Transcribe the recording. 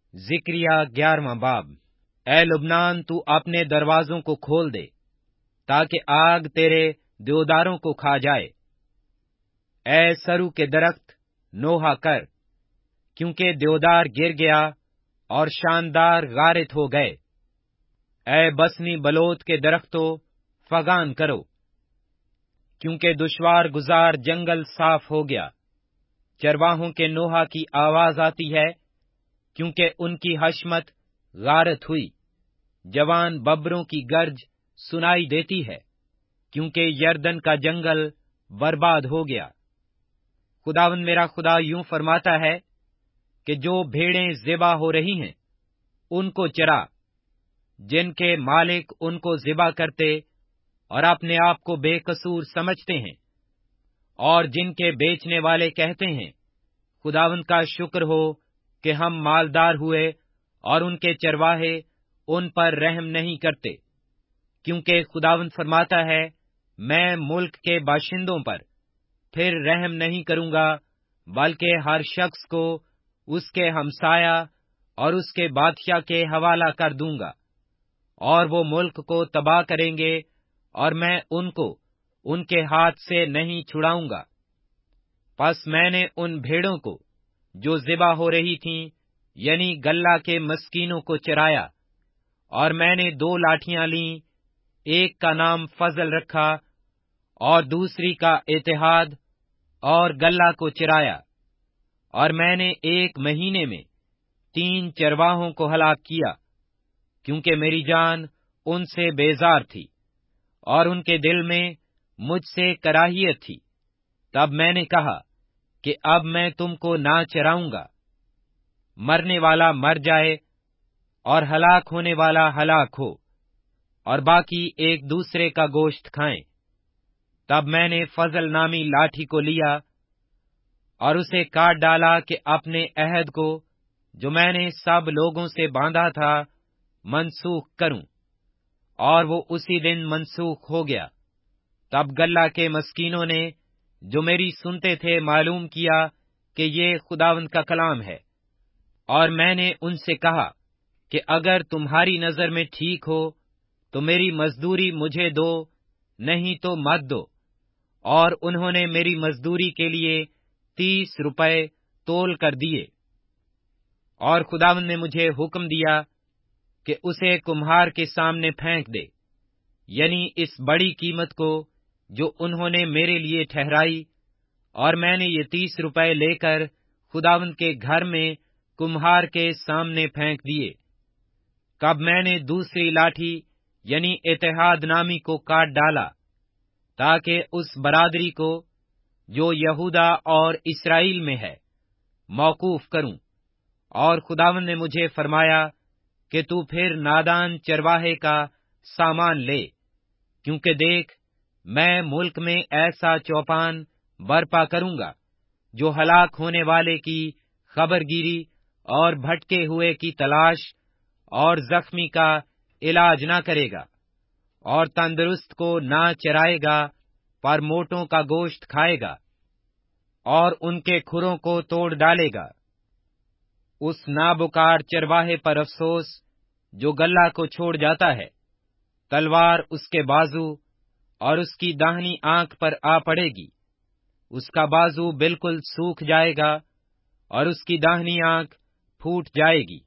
ज़िक्रिया 11वां बाब। اے لبنان، تو اپنے دروازوں کو کھول دے تاکہ آگ تیرے دیوداروں کو کھا جائے۔ اے سرو کے درخت، نوحہ کر، کیونکہ دیودار گر گیا اور شاندار غارت ہو گئے۔ اے بسنی بلوت کے درختوں، فغان کرو، کیونکہ دشوار گزار جنگل صاف ہو گیا۔ چرواہوں کے نوحہ کی آواز آتی ہے، کیونکہ ان کی حشمت غارت ہوئی۔ جوان ببروں کی گرج سنائی دیتی ہے، کیونکہ یردن کا جنگل برباد ہو گیا۔ خداوند میرا خدا یوں فرماتا ہے کہ جو بھیڑیں ذبح ہو رہی ہیں ان کو چرا، جن کے مالک ان کو ذبح کرتے اور اپنے آپ کو بے قصور سمجھتے ہیں، اور جن کے بیچنے والے کہتے ہیں خداوند کا شکر ہو کہ ہم مالدار ہوئے، اور ان کے چرواہے ان پر رحم نہیں کرتے۔ کیونکہ خداوند فرماتا ہے، میں ملک کے باشندوں پر پھر رحم نہیں کروں گا، بلکہ ہر شخص کو اس کے ہمسایہ اور اس کے بادشاہ کے حوالہ کر دوں گا، اور وہ ملک کو تباہ کریں گے، اور میں ان کو ان کے ہاتھ سے نہیں چھڑاؤں گا۔ پس میں نے ان بھیڑوں کو جو ذبح ہو رہی تھیں، یعنی گلہ کے مسکینوں کو چرایا، اور میں نے 2 لاٹھیاں لیں، ایک کا نام فضل رکھا اور دوسری کا اتحاد، اور گلہ کو چرایا۔ اور میں نے 1 مہینے میں 3 چرواہوں کو ہلاک کیا، کیونکہ میری جان ان سے بیزار تھی، اور ان کے دل میں مجھ سے کراہیت تھی۔ تب میں نے کہا کہ اب میں تم کو نہ چراؤں گا، مرنے والا مر جائے اور ہلاک ہونے والا ہلاک ہو، اور باقی ایک دوسرے کا گوشت کھائیں۔ تب میں نے فضل نامی لاٹھی کو لیا اور اسے کاٹ ڈالا کہ اپنے عہد کو جو میں نے سب لوگوں سے باندھا تھا منسوخ کروں، اور وہ اسی دن منسوخ ہو گیا۔ تب گلہ کے مسکینوں نے جو میری سنتے تھے معلوم کیا کہ یہ خداوند کا کلام ہے، اور میں نے ان سے کہا کہ اگر تمہاری نظر میں ٹھیک ہو تو میری مزدوری مجھے دو، نہیں تو مت دو۔ اور انہوں نے میری مزدوری کے لیے 30 روپے تول کر دیے۔ اور خداوند نے مجھے حکم دیا کہ اسے کمہار کے سامنے پھینک دے، یعنی اس بڑی قیمت کو جو انہوں نے میرے لیے ٹھہرائی۔ اور میں نے یہ 30 روپے لے کر خداوند کے گھر میں کمہار کے سامنے پھینک دیے۔ کب میں نے دوسری لاٹھی یعنی اتحاد نامی کو کاٹ ڈالا، تاکہ اس برادری کو جو یہودا اور اسرائیل میں ہے موقوف کروں۔ اور خداوند نے مجھے فرمایا کہ تو پھر نادان چرواہے کا سامان لے، کیونکہ دیکھ میں ملک میں ایسا چوپان برپا کروں گا جو ہلاک ہونے والے کی خبر گیری اور بھٹکے ہوئے کی تلاش اور زخمی کا علاج نہ کرے گا، اور تندرست کو نہ چرائے گا پر موٹوں کا گوشت کھائے گا، اور ان کے کھروں کو توڑ ڈالے گا۔ اس نابکار چرواہے پر افسوس جو گلہ کو چھوڑ جاتا ہے، تلوار اس کے بازو اور اس کی داہنی آنکھ پر آ پڑے گی، اس کا بازو بالکل سوکھ جائے گا اور اس کی داہنی آنکھ پھوٹ جائے گی۔